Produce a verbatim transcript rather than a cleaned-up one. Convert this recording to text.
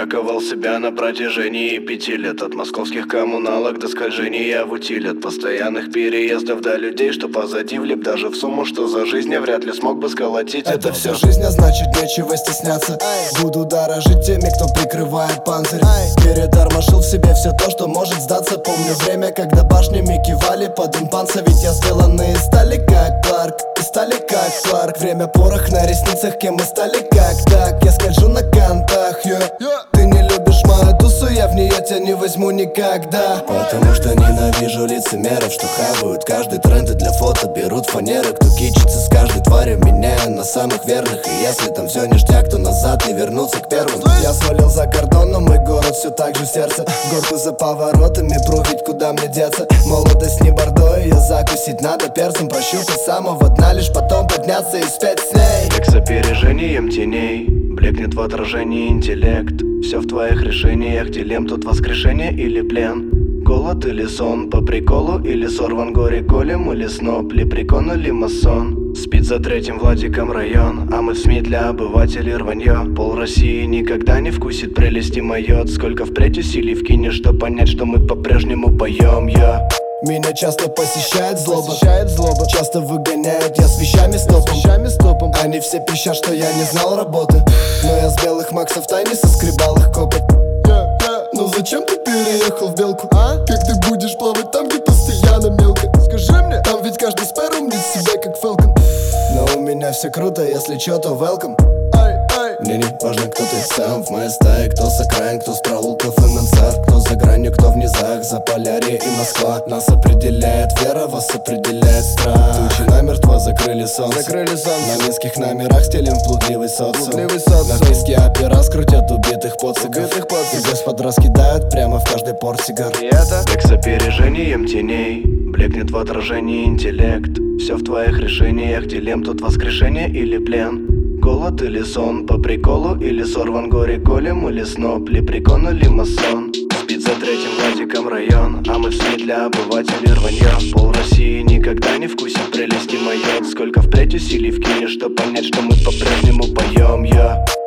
Я ковал себя на протяжении пяти лет. От московских коммуналок до скольжения в утиль. От постоянных переездов до людей, что позади влип. Даже в сумму, что за жизнь я вряд ли смог бы сколотить. Это, это все жизнь, а значит нечего стесняться. Буду дорожить теми, кто прикрывает панцирь. Перетормошил в себе все то, что может сдаться. Помню время, когда башнями кивали под импанса. Ведь я сделанный из стали как Кларк, и стали как Кларк. Время порох на ресницах, кем мы стали как так. Я скольжу на кантах, yeah. Ты не любишь мою тусу, я в нее тебя не возьму никогда. Потому что ненавижу лицемеров, что хавают каждый тренд и для фото берут фанеры. Кто кичится с каждой тварью, меняя на самых верных. И если там все ништяк, то назад не вернуться к первым. Я свалил за кордон, но мой город все так же в сердце. Горку за поворотами, ведь куда мне деться. Молодость не бордо, ее закусить надо перцем. Прощупать с самого дна, лишь потом подняться и спеть с ней. Век с опережением теней, блекнет в отражении интеллект. Все в твоих решениях, дилемм тут воскрешение или плен. Голод или сон, по приколу или сорван горе голем или сноб, лепрекон или масон. Спит за третьим Владиком район, а мы в СМИ для обывателей рванье. Пол России никогда не вкусит прелести майот. Сколько впредь усилий вкинешь, чтобы понять, что мы по-прежнему поем, я. Меня часто посещает злоба, посещает злоба. Часто выгоняют, я с вещами стопом, вещами стопом. Они все пищат, что я не знал работы. Но я с белых максов тайне соскребал их копоть. yeah, yeah. Ну зачем ты переехал в белку? А? Как ты будешь плавать там, где постоянно мелко? Скажи мне, там ведь каждый спэр умнит себя как Фелкон. Но у меня все круто, если чё, то welcome. Мне не важно, кто ты сам в моей стае. Кто с окраин, кто с проулков и мансард. Кто за гранью, кто в низах, за Полярье и Москва. Нас определяет вера, вас определяет страх. Тучи намертво закрыли солнце, закрыли солнце. На минских номерах стелим блудливый социум. На писке опера скрутят убитых поциков. И господ раскидают прямо в каждый порт сигар. И это век с опережением теней, блекнет в отражении интеллект. Все в твоих решениях, дилемм тут воскрешение или плен. Голод или сон, по приколу или сорван горе голем или сноб, лепрекон или масон. Спит за третьим Владиком район, а мы в СМИ для обывателей рванье. Пол России никогда не вкусит прелести майот. Сколько впредь усилий вкинешь, чтобы понять, что мы по-прежнему поем, я.